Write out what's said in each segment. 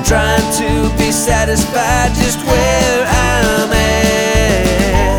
trying to be satisfied just where I'm at.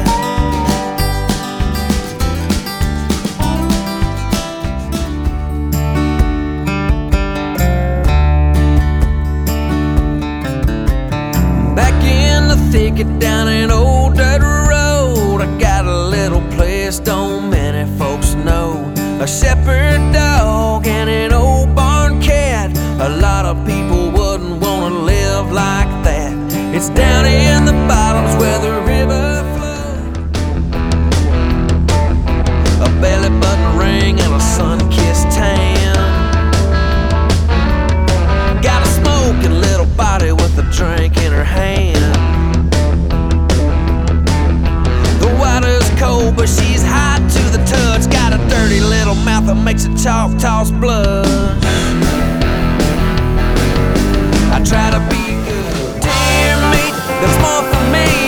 Back in the thicket down an old dirt road, I got a little place don't many folks know. A shepherd dog and an old barn cat. A lot of people wouldn't want to live like that. It's down in the bottoms where the river flows. A belly button ring and a sun-kissed tan. Got a smoking little body with a drink in her hand. The water's cold but she's hot to the touch. Got a dirty little mouth that makes a Choctaw blush. I try to be good. Dear me, there's more for me.